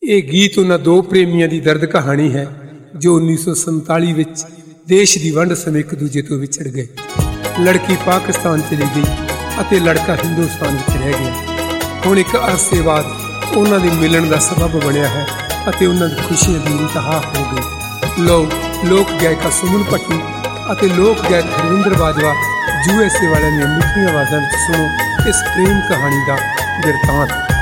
ਇਹ ਗੀਤ ਉਹਨਾਂ ਦੋ ਪ੍ਰੇਮੀਆਂ ਦੀ ਦਰਦ ਕਹਾਣੀ ਹੈ ਜੋ 1947 ਵਿੱਚ ਦੇਸ਼ ਦੀ ਵੰਡ ਸਮੇਂ ਇੱਕ ਦੂਜੇ ਤੋਂ ਵਿਛੜ ਗਏ। ਲੜਕੀ ਪਾਕਿਸਤਾਨ ਚਲੀ ਗਈ ਅਤੇ ਲੜਕਾ ਹਿੰਦੁਸਤਾਨ ਵਿੱਚ ਰਹਿ ਗਿਆ। ਹੁਣ ਇੱਕ ਅਰਸੇ ਬਾਅਦ ਉਹਨਾਂ ਦੇ ਮਿਲਣ ਦਾ ਸਬਬ ਬਣਿਆ ਹੈ ਅਤੇ ਉਹਨਾਂ ਦੀ ਖੁਸ਼ੀਆਂ ਦੀ ਇੰਤਹਾ ਹੋ ਗਈ। ਲੋਕ ਗਾਇਕਾ ਸੁਮਨ ਭੱਟੀ ਅਤੇ ਲੋਕ ਗਾਇਕ ਹਰਵਿੰਦਰ ਬਾਜਵਾ USA ਵਾਲਿਆਂ ਦੀਆਂ ਮਿੱਠੀਆਂ ਆਵਾਜ਼ਾਂ ਵਿੱਚ ਸੁਣੋ ਇਸ ਪ੍ਰੇਮ ਕਹਾਣੀ ਦਾ ਬਿਰਤਾਂਤ।